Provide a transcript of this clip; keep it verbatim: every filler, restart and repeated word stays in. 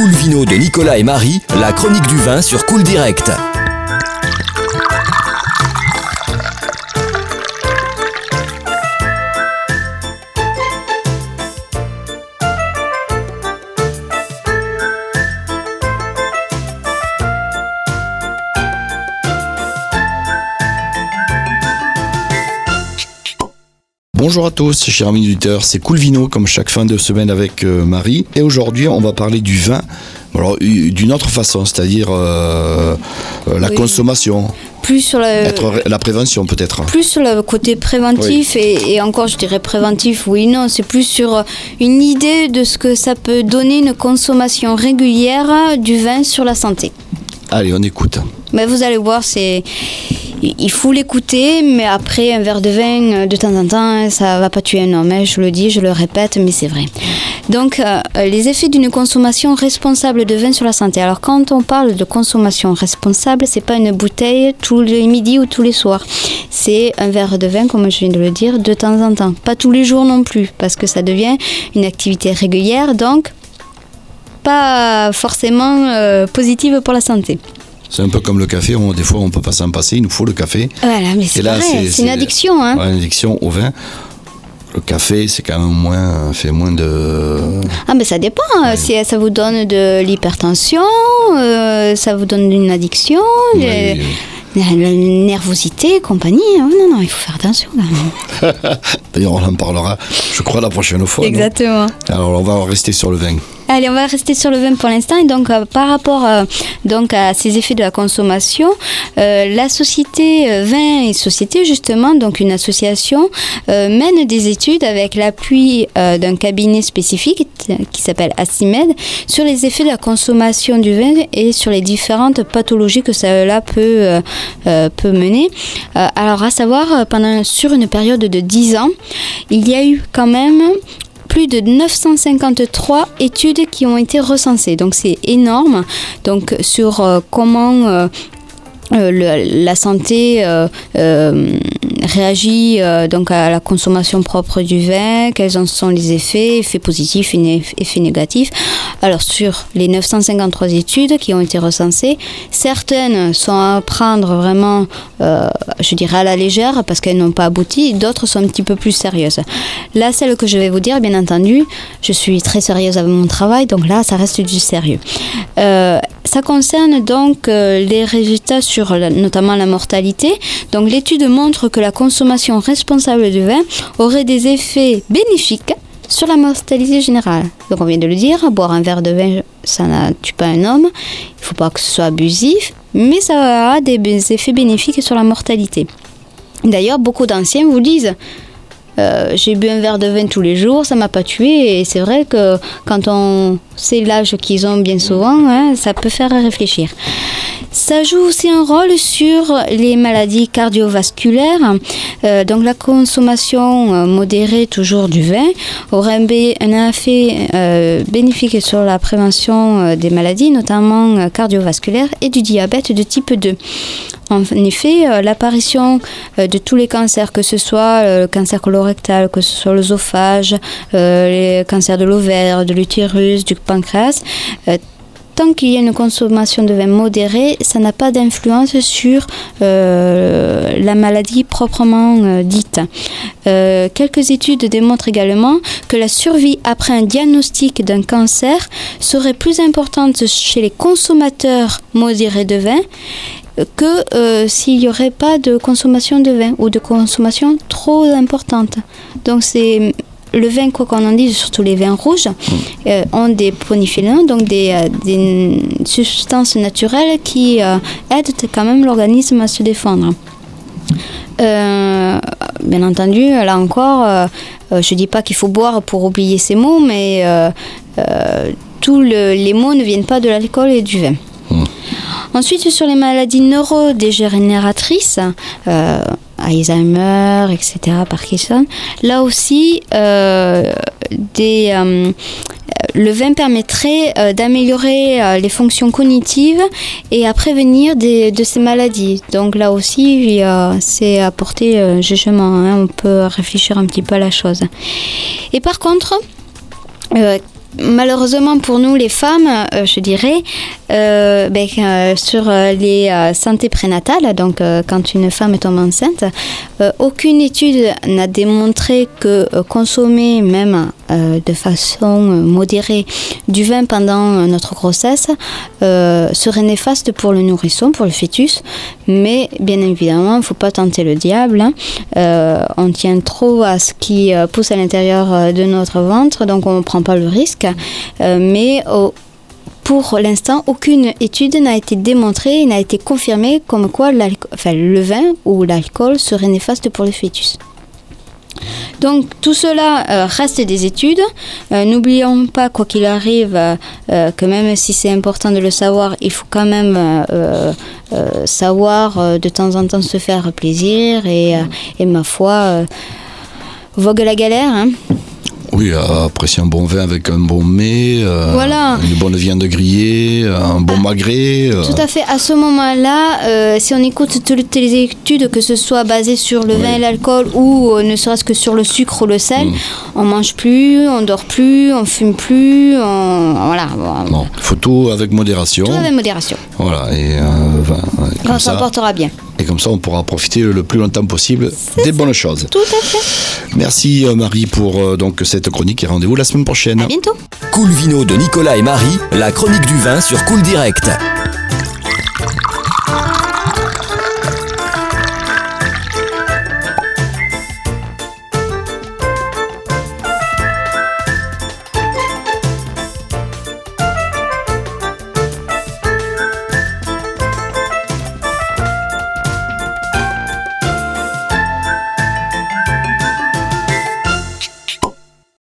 Cool Vino de Nicolas et Marie, la chronique du vin sur Cool Direct. Bonjour à tous, chers amis auditeurs, c'est Cool Vino comme chaque fin de semaine avec euh, Marie. Et aujourd'hui, on va parler du vin, alors d'une autre façon, c'est-à-dire euh, euh, la oui. consommation. Plus sur la, Être, la prévention peut-être. Plus sur le côté préventif oui. et, et encore je dirais préventif, oui, non, c'est plus sur une idée de ce que ça peut donner une consommation régulière du vin sur la santé. Allez, on écoute. Mais vous allez voir, c'est... il faut l'écouter, mais après un verre de vin de temps en temps, ça va pas tuer un homme, hein, je le dis, je le répète, mais c'est vrai. Donc, euh, les effets d'une consommation responsable de vin sur la santé. Alors, quand on parle de consommation responsable, c'est pas une bouteille tous les midis ou tous les soirs. C'est un verre de vin, comme je viens de le dire, de temps en temps. Pas tous les jours non plus, parce que ça devient une activité régulière, donc pas forcément euh, positive pour la santé. C'est un peu comme le café, on, des fois on peut pas s'en passer, il nous faut le café. Voilà, mais c'est là, vrai, c'est, c'est une addiction. Hein. Ouais, une addiction au vin. Le café, c'est quand même moins, fait moins de... Ah, mais ça dépend. Ouais. Si ça vous donne de l'hypertension, euh, ça vous donne une addiction, ouais, les, oui. la, la nervosité, compagnie. Oh, non, non, il faut faire attention quand même. D'ailleurs, on en parlera, je crois, la prochaine fois. Exactement. Non Alors, on va rester sur le vin. Allez, on va rester sur le vin pour l'instant. Et donc, euh, par rapport euh, donc à ces effets de la consommation, euh, la société euh, Vin et Société, justement, donc une association, euh, mène des études avec l'appui euh, d'un cabinet spécifique qui s'appelle Assimed sur les effets de la consommation du vin et sur les différentes pathologies que cela peut, euh, euh, peut mener. Euh, alors, à savoir, pendant, sur une période de dix ans, il y a eu quand même plus de neuf cent cinquante-trois études qui ont été recensées. Donc c'est énorme. Donc sur euh, comment euh, euh, le, la santé euh, euh, réagit euh, donc à la consommation propre du vin, quels en sont les effets, effets positifs et effets négatifs. Alors sur les neuf cent cinquante-trois études qui ont été recensées, certaines sont à prendre vraiment, euh, je dirais à la légère parce qu'elles n'ont pas abouti, d'autres sont un petit peu plus sérieuses. Là, celle que je vais vous dire, bien entendu, je suis très sérieuse avec mon travail, donc là, ça reste du sérieux. Euh, ça concerne donc euh, les résultats sur la, notamment la mortalité. Donc l'étude montre que la consommation responsable de vin aurait des effets bénéfiques sur la mortalité générale. Donc on vient de le dire, boire un verre de vin, ça ne tue pas un homme, il ne faut pas que ce soit abusif, mais ça a des effets bénéfiques sur la mortalité. D'ailleurs, beaucoup d'anciens vous disent euh, j'ai bu un verre de vin tous les jours, ça ne m'a pas tué, et c'est vrai que quand on sait l'âge qu'ils ont bien souvent, hein, ça peut faire réfléchir. Ça joue aussi un rôle sur les maladies cardiovasculaires. Euh, donc la consommation euh, modérée toujours du vin aurait un effet euh, bénéfique sur la prévention euh, des maladies, notamment euh, cardiovasculaires et du diabète de type deux. En effet, euh, l'apparition euh, de tous les cancers, que ce soit euh, le cancer colorectal, que ce soit l'œsophage, euh, les cancers de l'ovaire, de l'utérus, du pancréas, euh, tant qu'il y a une consommation de vin modérée, ça n'a pas d'influence sur euh, la maladie proprement euh, dite. Euh, quelques études démontrent également que la survie après un diagnostic d'un cancer serait plus importante chez les consommateurs modérés de vin que euh, s'il n'y aurait pas de consommation de vin ou de consommation trop importante. Donc c'est... Le vin, quoi qu'on en dise, surtout les vins rouges, euh, ont des polyphénols, donc des, euh, des substances naturelles qui euh, aident quand même l'organisme à se défendre. Euh, bien entendu, là encore, euh, je ne dis pas qu'il faut boire pour oublier ces mots, mais euh, euh, tous le, les mots ne viennent pas de l'alcool et du vin. Mmh. Ensuite, sur les maladies neurodégénératrices, euh, Alzheimer, et cetera, Parkinson, là aussi, euh, des, euh, le vin permettrait euh, d'améliorer euh, les fonctions cognitives et à prévenir des, de ces maladies. Donc là aussi, euh, c'est à porter euh, jugement, hein, on peut réfléchir un petit peu à la chose. Et par contre, euh, malheureusement pour nous les femmes, euh, je dirais, euh, ben, euh, sur euh, les euh, santé prénatale, donc euh, quand une femme tombe enceinte, euh, aucune étude n'a démontré que euh, consommer même euh, de façon modérée du vin pendant euh, notre grossesse euh, serait néfaste pour le nourrisson, pour le fœtus. Mais bien évidemment, il ne faut pas tenter le diable. Hein. Euh, on tient trop à ce qui euh, pousse à l'intérieur de notre ventre, donc on ne prend pas le risque. Euh, mais oh, pour l'instant, aucune étude n'a été démontrée, n'a été confirmée comme quoi enfin, le vin ou l'alcool serait néfaste pour le fœtus. Donc tout cela euh, reste des études. Euh, n'oublions pas, quoi qu'il arrive, euh, que même si c'est important de le savoir, il faut quand même euh, euh, savoir euh, de temps en temps se faire plaisir et, euh, et ma foi, euh, vogue la galère. Hein. Oui, euh, apprécier un bon vin avec un bon mets, euh, voilà. une bonne viande grillée, un bon ah, magret. Euh. Tout à fait. À ce moment-là, euh, si on écoute toutes les études, que ce soit basées sur le oui. vin et l'alcool ou euh, ne serait-ce que sur le sucre ou le sel, mm. on mange plus, on dort plus, on fume plus, on... voilà. Bon, il faut tout avec modération. Tout avec modération. Voilà, et euh, vin, on s'en portera bien. Et comme ça, on pourra profiter le plus longtemps possible c'est des ça. bonnes choses. Tout à fait. Merci Marie pour euh, donc cette chronique et rendez-vous la semaine prochaine. À bientôt. Cool Vino de Nicolas et Marie, la chronique du vin sur Cool Direct.